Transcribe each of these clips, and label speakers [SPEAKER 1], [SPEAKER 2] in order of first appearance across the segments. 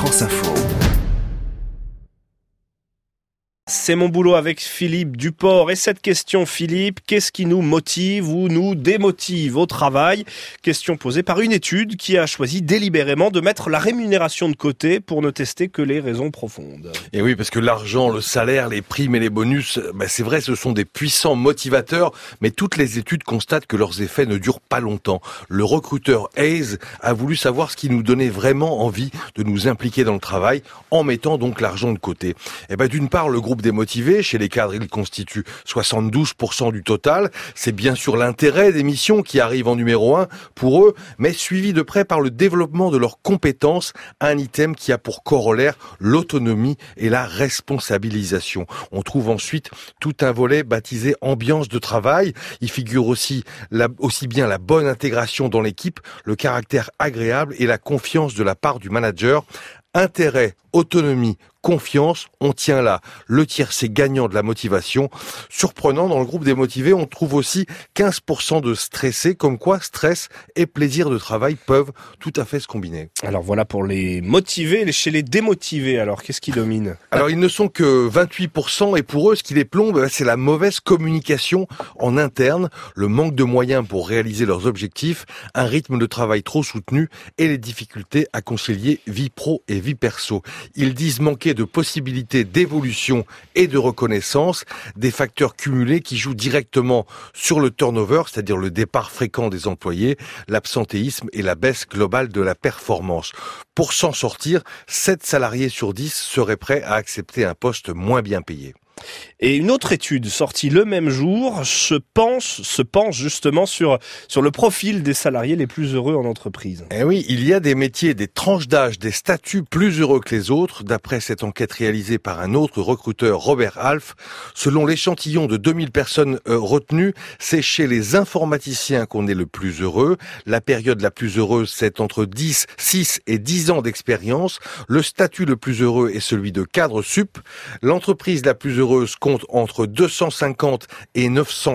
[SPEAKER 1] France Info.
[SPEAKER 2] C'est mon boulot avec Philippe Duport. Et cette question, Philippe, qu'est-ce qui nous motive ou nous démotive au travail? Question posée par une étude qui a choisi délibérément de mettre la rémunération de côté pour ne tester que les raisons profondes.
[SPEAKER 3] Et oui, parce que l'argent, le salaire, les primes et les bonus, c'est vrai, ce sont des puissants motivateurs, mais toutes les études constatent que leurs effets ne durent pas longtemps. Le recruteur Hayes a voulu savoir ce qui nous donnait vraiment envie de nous impliquer dans le travail, en mettant donc l'argent de côté. D'une part, le groupe des motivés, chez les cadres, il constitue 72% du total. C'est bien sûr l'intérêt des missions qui arrive en numéro 1 pour eux, mais suivi de près par le développement de leurs compétences, un item qui a pour corollaire l'autonomie et la responsabilisation. On trouve ensuite tout un volet baptisé ambiance de travail. Il figure aussi bien la bonne intégration dans l'équipe, le caractère agréable et la confiance de la part du manager. Intérêt, autonomie, confiance, on tient là le tiercé gagnant de la motivation. Surprenant, dans le groupe des motivés, on trouve aussi 15% de stressés, comme quoi stress et plaisir de travail peuvent tout à fait se combiner.
[SPEAKER 2] Alors voilà pour les motivés. Chez les démotivés, alors qu'est-ce qui domine?
[SPEAKER 3] Alors ils ne sont que 28% et pour eux, ce qui les plombe, c'est la mauvaise communication en interne, le manque de moyens pour réaliser leurs objectifs, un rythme de travail trop soutenu et les difficultés à concilier vie pro et vie perso. Ils disent manquer de possibilités d'évolution et de reconnaissance, des facteurs cumulés qui jouent directement sur le turnover, c'est-à-dire le départ fréquent des employés, l'absentéisme et la baisse globale de la performance. Pour s'en sortir, 7 salariés sur 10 seraient prêts à accepter un poste moins bien payé.
[SPEAKER 2] Et une autre étude sortie le même jour se penche justement sur le profil des salariés les plus heureux en entreprise.
[SPEAKER 3] Eh oui, il y a des métiers, des tranches d'âge, des statuts plus heureux que les autres, d'après cette enquête réalisée par un autre recruteur, Robert Half. Selon l'échantillon de 2000 personnes retenues, c'est chez les informaticiens qu'on est le plus heureux. La période la plus heureuse, c'est entre 6 et 10 ans d'expérience. Le statut le plus heureux est celui de cadre sup. L'entreprise la plus heureuse compte entre 250 et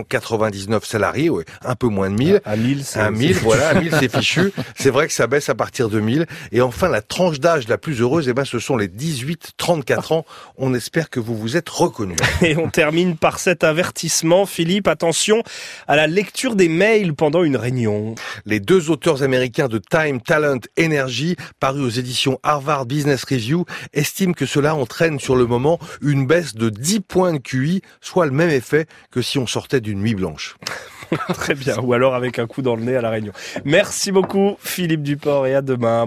[SPEAKER 3] 999 salariés, ouais, un peu moins de 1000.
[SPEAKER 2] À 1000,
[SPEAKER 3] à 1000, c'est fichu. C'est vrai que ça baisse à partir de 1000. Et enfin, la tranche d'âge la plus heureuse, ce sont les 18-34 ans. On espère que vous vous êtes reconnus.
[SPEAKER 2] Et on termine par cet avertissement, Philippe, attention à la lecture des mails pendant une réunion.
[SPEAKER 3] Les 2 auteurs américains de Time, Talent, Energy, parus aux éditions Harvard Business Review, estiment que cela entraîne sur le moment une baisse de 10 points de QI, soit le même effet que si on sortait d'une nuit blanche.
[SPEAKER 2] Très bien, ou alors avec un coup dans le nez à la réunion. Merci beaucoup Philippe Duport et à demain.